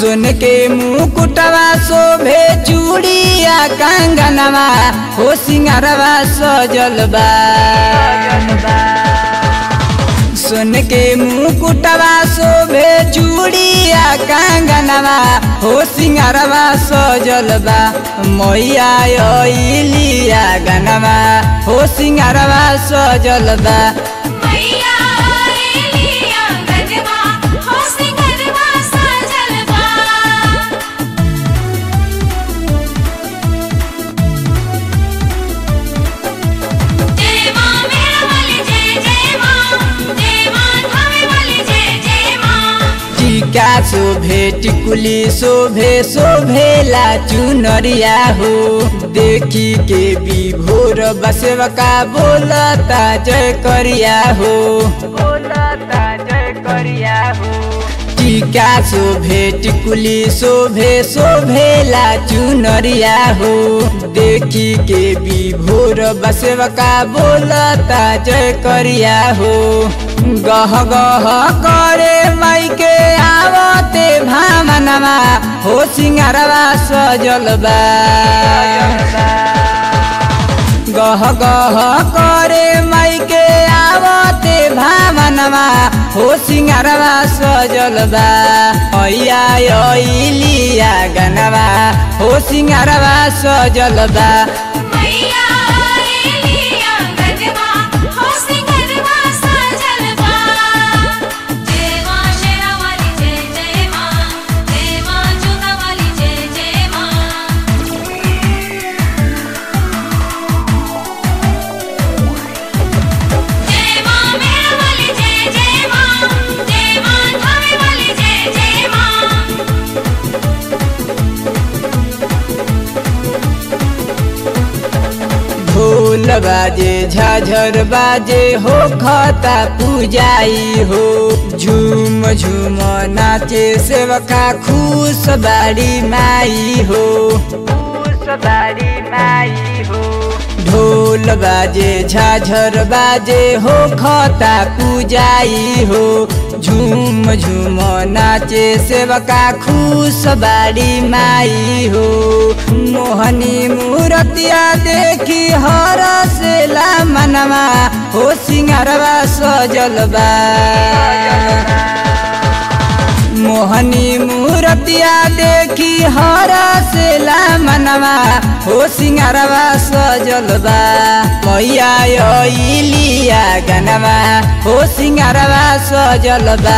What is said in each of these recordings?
सुन के मुकुटवा शोभे चूड़िया कंगनवा हो सिंगारवा सजल बा। सुन के मुकुटवा शोभे चूड़िया कंगनवा हो सिंगारवा सजल बा। मैया अइलिया गनवा हो सिंगारवा सजल बा। टीका शोभे टिकुली शोभे शोभेला चुनरिया हो। देखी के विभोर बसवका बोलता जय करिया हो। बोलता जय करिया हो। टीका शोभे टिकुली शोभे शोभेला चुनरिया हो। देखी के विभोर बसवका बोलता जय करिया हो। गह गह करे माई के आवते भामनवा हो सिंगारवा सजल बा। गह गह करे माई के आवते भामनवा हो सिंगारवा सजल बा। मैया अइलिया गनवा हो सिंगारवा सजल बा। ढोल बाजे झाझर बाजे हो खता पूजाई हो। झूम झूम नाचे सेवका खुश बाड़ी माई हो। खुश बाड़ी माई हो। ढोल बाजे झाझर बाजे हो खता पूजाई हो। झूम झूम नाचे सेवका खुश बाड़ी माई हो। मोहनी मूर्तिया देखी हरसेला मनवा हो सिंगारवा सजल बा। मोहनी मूर्तिया देखी हरसेला मनवा हो सिंगारवा सजल बा। मैया अइलिया गनवा हो सिंगारवा सजल बा।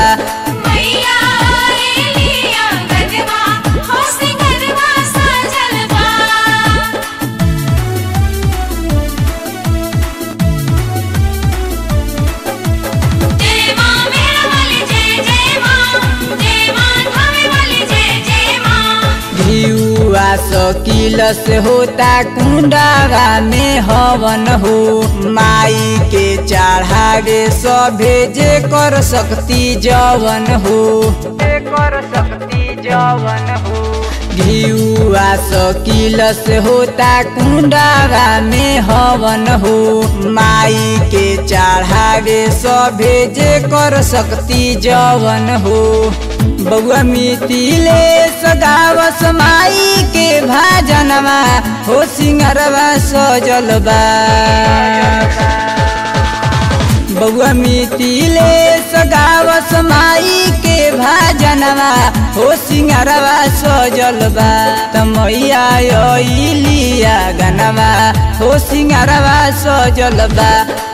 शकील से होता कुंडारा में हवन हो। माई के चढ़ावे सभे जे कर सकती जवन हो। जे कर सकती जवन हो। घिउआ शकील से होता कुंडारा में हवन हो। माई के चढ़ावे सभे जे कर सकती जवन हो। बउआ मिथिले सगावस माई के भाजनवा हो सिंगारवा सजल बा। बउआ मिथिले सगावस माई के भाजनवा हो सिंगारवा सजल बा। त मैया अइलिया गनवा हो सिंगारवा सजल बा।